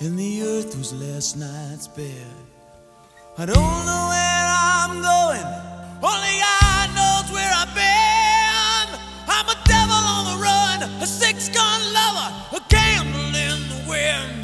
and the earth was last night's bed. I don't know where I'm going, only God knows where I've been. I'm a devil on the run, a six-gun lover, a candle in the wind.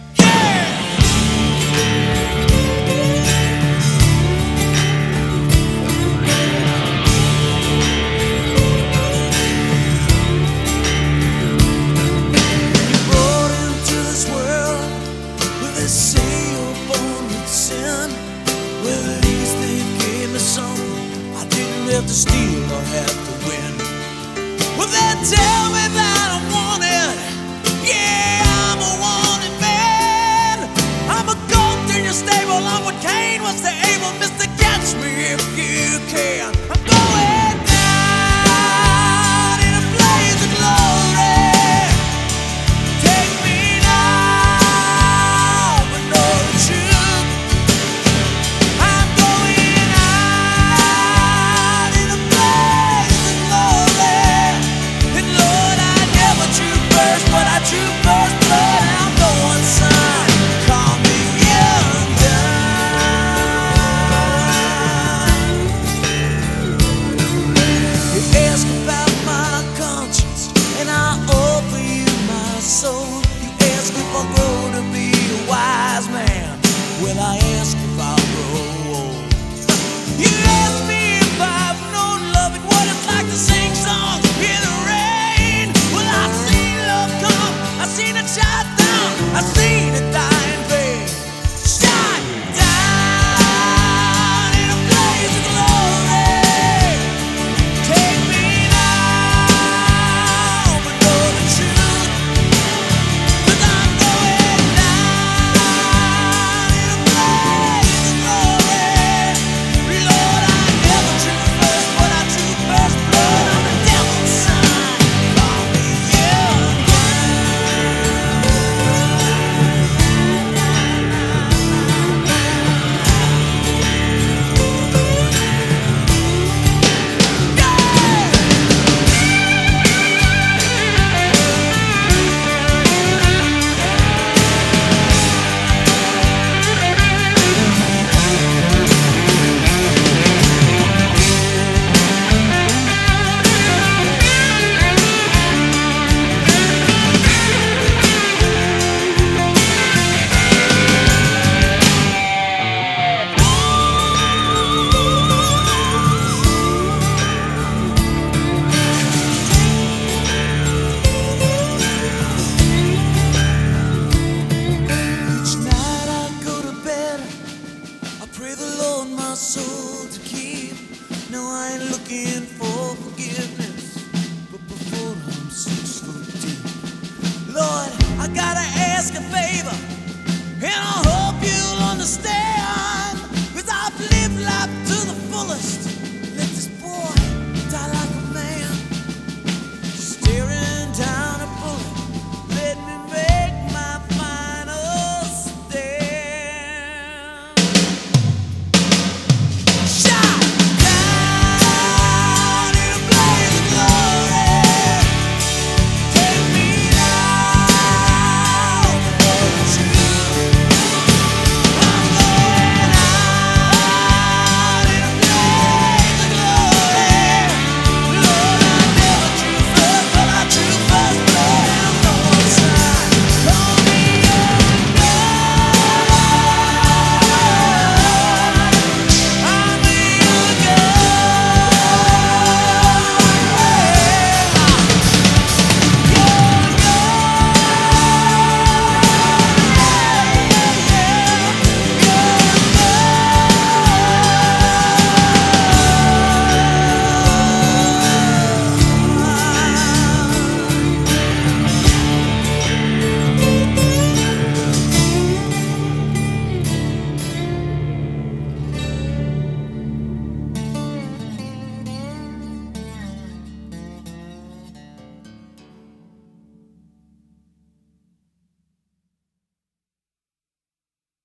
Have to steal or have to win. Well, they tell me that I'm wanted. Yeah, I'm a wanted man. I'm a goat in your stable. I'm what Cain was to Abel. Mister, catch me if you can. I'm going down in a blaze of glory. Take me now, but know the truth. I'm going out in a blaze of glory. And Lord, I never drew first, but I drew first blood. I'm going, son, call me undone. You ask about my conscience, and I offer you my soul. You ask if I'll grow to be a wise man. Well, I ask if I'll grow old. You ask me if I've known love and what it's like to sing songs in the rain. Well, I've seen love come, I've seen it shot down, I've seen it die in vain. Shot down in a blaze of glory. Take me now, but know the truth. 'Cause I'm going down in a blaze of glory. Lord, I never drew first, but I drew first blood. I'm the devil's son, call me Each night I go to bed, I pray the Lord my soul to keep. No, I ain't looking for forgiveness, but before I'm 6 foot deep. Lord, I gotta ask a favor, and I hope you'll understand. 'Cause I've lived life to the fullest,